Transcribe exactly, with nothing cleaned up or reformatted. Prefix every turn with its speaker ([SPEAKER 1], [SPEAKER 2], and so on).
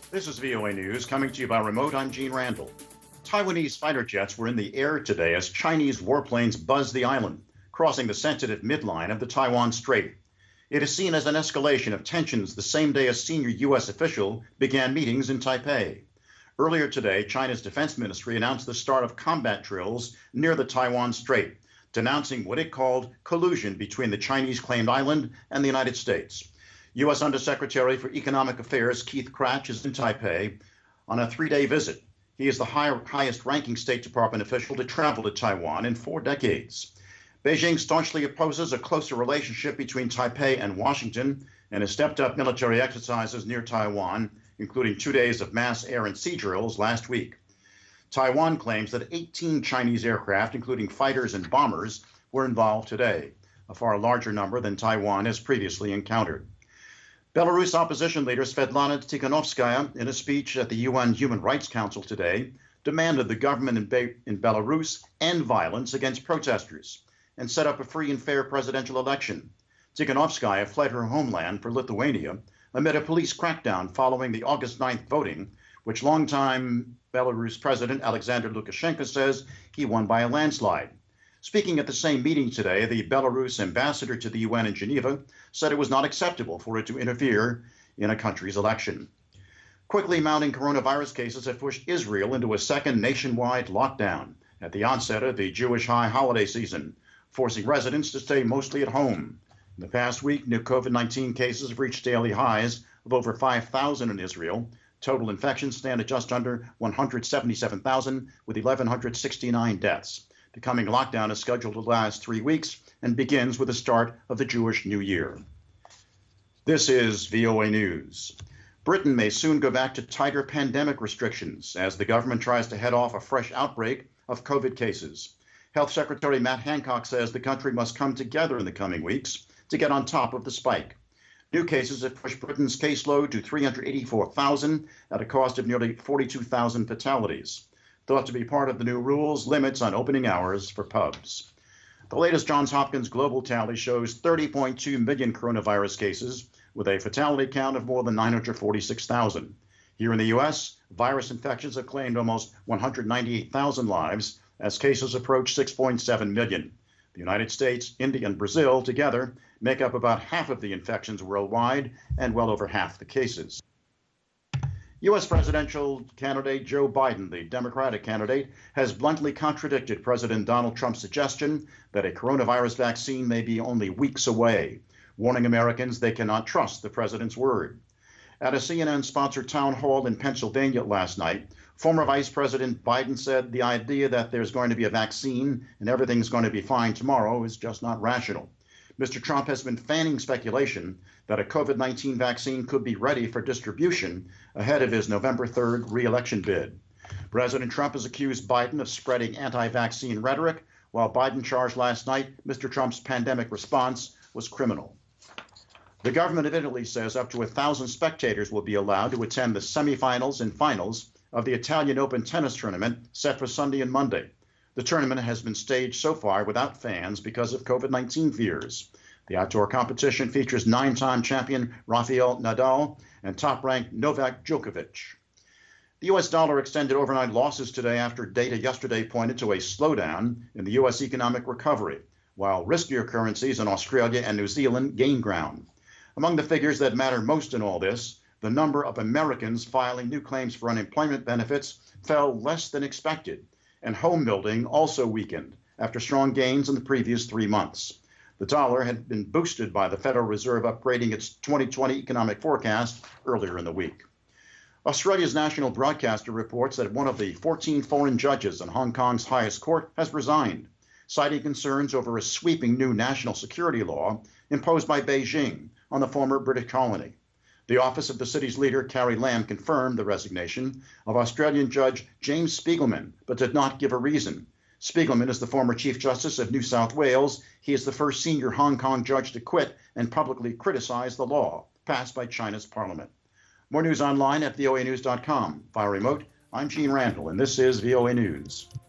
[SPEAKER 1] This is V O A News coming to you by remote. I'm Gene Randall. Taiwanese fighter jets were in the air today as Chinese warplanes buzzed the island, crossing the sensitive midline of the Taiwan Strait. It is seen as an escalation of tensions the same day a senior U S official began meetings in Taipei. Earlier today, China's defense ministry announced the start of combat drills near the Taiwan Strait, denouncing what it called collusion between the Chinese-claimed island and the United States. U S Undersecretary for Economic Affairs Keith Krach is in Taipei on a three-day visit. He is the high, highest-ranking State Department official to travel to Taiwan in four decades. Beijing staunchly opposes a closer relationship between Taipei and Washington and has stepped up military exercises near Taiwan, including two days of mass air and sea drills last week. Taiwan claims that eighteen Chinese aircraft, including fighters and bombers, were involved today, a far larger number than Taiwan has previously encountered. Belarus opposition leader Svetlana Tikhanovskaya, in a speech at the U N Human Rights Council today, demanded the government in, Be- in Belarus end violence against protesters and set up a free and fair presidential election. Tikhanovskaya fled her homeland for Lithuania amid a police crackdown following the August ninth voting, which longtime Belarus President Alexander Lukashenko says he won by a landslide. Speaking at the same meeting today, the Belarus ambassador to the U N in Geneva said it was not acceptable for it to interfere in a country's election. Quickly mounting coronavirus cases have pushed Israel into a second nationwide lockdown at the onset of the Jewish high holiday season, forcing residents to stay mostly at home. In the past week, new COVID nineteen cases have reached daily highs of over five thousand in Israel. Total infections stand at just under one hundred seventy-seven thousand, with one thousand one hundred sixty-nine deaths. The coming lockdown is scheduled to last three weeks and begins with the start of the Jewish New Year. This is V O A News. Britain may soon go back to tighter pandemic restrictions as the government tries to head off a fresh outbreak of COVID cases. Health Secretary Matt Hancock says the country must come together in the coming weeks to get on top of the spike. New cases have pushed Britain's caseload to three hundred eighty-four thousand at a cost of nearly forty-two thousand fatalities. Thought to be part of the new rules, limits on opening hours for pubs. The latest Johns Hopkins global tally shows thirty point two million coronavirus cases, with a fatality count of more than nine hundred forty-six thousand. Here in the U S, virus infections have claimed almost one hundred ninety-eight thousand lives as cases approach six point seven million. The United States, India, and Brazil together make up about half of the infections worldwide and well over half the cases. U S presidential candidate Joe Biden, the Democratic candidate, has bluntly contradicted President Donald Trump's suggestion that a coronavirus vaccine may be only weeks away, warning Americans they cannot trust the president's word. At a C N N-sponsored town hall in Pennsylvania last night, former Vice President Biden said the idea that there's going to be a vaccine and everything's going to be fine tomorrow is just not rational. Mister Trump has been fanning speculation that a COVID nineteen vaccine could be ready for distribution ahead of his November third re-election bid. President Trump has accused Biden of spreading anti-vaccine rhetoric, while Biden charged last night Mister Trump's pandemic response was criminal. The government of Italy says up to a thousand spectators will be allowed to attend the semifinals and finals of the Italian Open tennis tournament set for Sunday and Monday. The tournament has been staged so far without fans because of COVID nineteen fears. The outdoor competition features nine-time champion Rafael Nadal and top-ranked Novak Djokovic. The U S dollar extended overnight losses today after data yesterday pointed to a slowdown in the U S economic recovery, while riskier currencies in Australia and New Zealand gained ground. Among the figures that matter most in all this, the number of Americans filing new claims for unemployment benefits fell less than expected, and home building also weakened after strong gains in the previous three months. The dollar had been boosted by the Federal Reserve upgrading its twenty twenty economic forecast earlier in the week. Australia's national broadcaster reports that one of the fourteen foreign judges in Hong Kong's highest court has resigned, citing concerns over a sweeping new national security law imposed by Beijing on the former British colony. The office of the city's leader, Carrie Lam, confirmed the resignation of Australian Judge James Spiegelman, but did not give a reason. Spiegelman is the former Chief Justice of New South Wales. He is the first senior Hong Kong judge to quit and publicly criticize the law passed by China's parliament. More news online at V O A news dot com. Via remote, I'm Gene Randall, and this is V O A News.